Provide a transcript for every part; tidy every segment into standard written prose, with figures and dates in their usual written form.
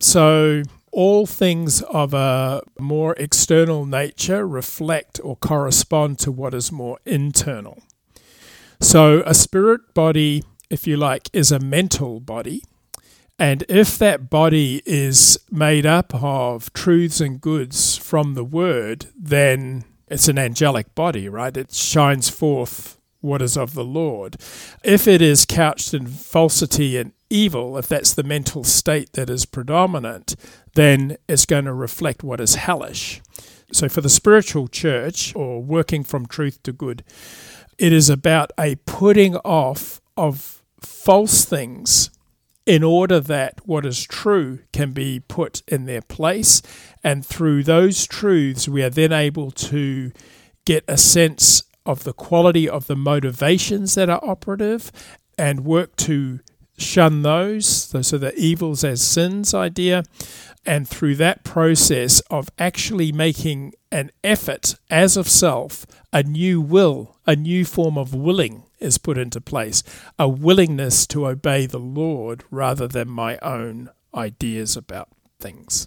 So all things of a more external nature reflect or correspond to what is more internal. So a spirit body, if you like, is a mental body. And if that body is made up of truths and goods from the Word, then it's an angelic body, right? It shines forth what is of the Lord. If it is couched in falsity and evil, if that's the mental state that is predominant, then it's going to reflect what is hellish. So for the spiritual church, or working from truth to good, it is about a putting off of false things in order that what is true can be put in their place. And through those truths, we are then able to get a sense of the quality of the motivations that are operative and work to shun those, so the evils as sins idea. And through that process of actually making an effort as of self, a new will, a new form of willing is put into place, a willingness to obey the Lord rather than my own ideas about things.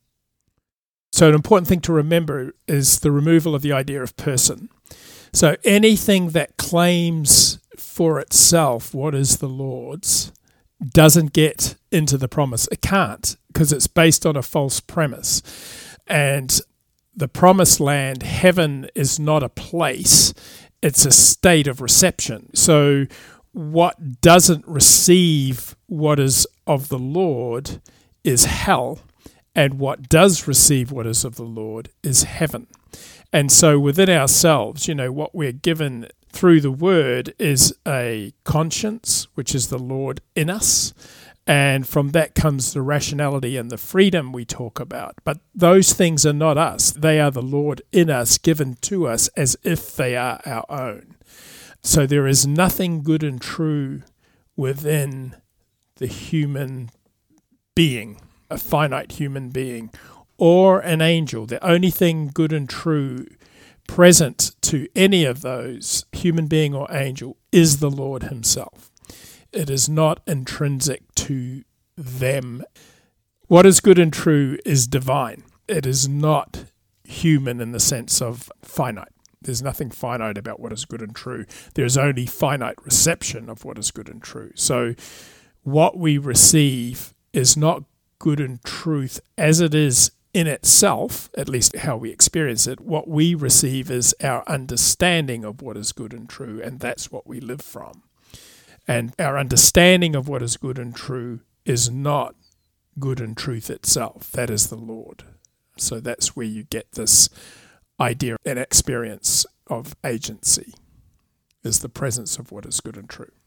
So an important thing to remember is the removal of the idea of person. So anything that claims for itself what is the Lord's doesn't get into the promise. It can't, because it's based on a false premise. And the promised land, heaven, is not a place, it's a state of reception. So what doesn't receive what is of the Lord is hell, and what does receive what is of the Lord is heaven. And so within ourselves, what we're given through the Word is a conscience, which is the Lord in us. And from that comes the rationality and the freedom we talk about. But those things are not us. They are the Lord in us, given to us as if they are our own. So there is nothing good and true within the human being, a finite human being, or an angel. The only thing good and true present to any of those, human being or angel, is the Lord himself. It is not intrinsic to them. What is good and true is divine. It is not human in the sense of finite. There's nothing finite about what is good and true. There's only finite reception of what is good and true. So what we receive is not good and truth as it is in itself, at least how we experience it. What we receive is our understanding of what is good and true, and that's what we live from. And our understanding of what is good and true is not good and truth itself. That is the Lord. So that's where you get this idea and experience of agency, is the presence of what is good and true.